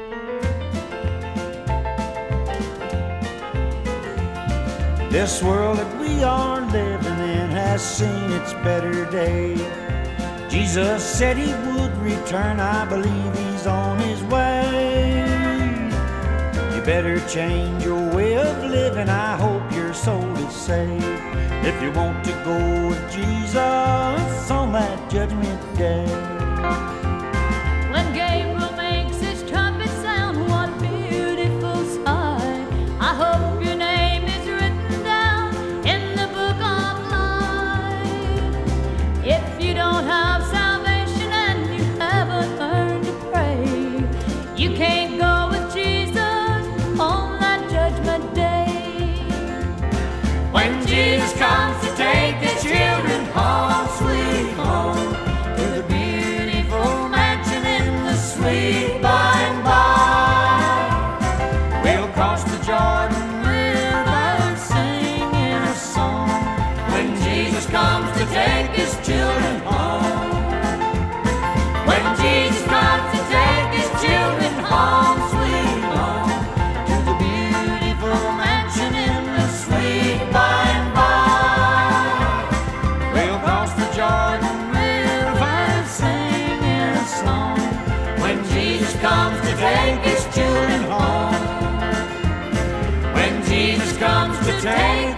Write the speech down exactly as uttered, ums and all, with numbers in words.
This world that we are living in has seen its better day. Jesus said he would return, I believe he's on his way. You better change your way of living, I hope your soul is saved. If you want to go with Jesus on that judgment day. When Gabriel makes his trumpet sound, what a beautiful sight. I hope your name is written down in the book of life. If you don't have salvation and you haven't learned to pray, you can't go with Jesus on that judgment day. When Jesus comes to take his children home, sweet home, to the beautiful mansion in the sweet by and by, we'll cross the Jordan River singing a song. When Jesus comes to take his children home, when Jesus comes to take his children home, sweet home, to the beautiful mansion in the sweet by and by, we'll cross the Jordan River singing a song. When Jesus comes to take his children home, when Jesus comes to take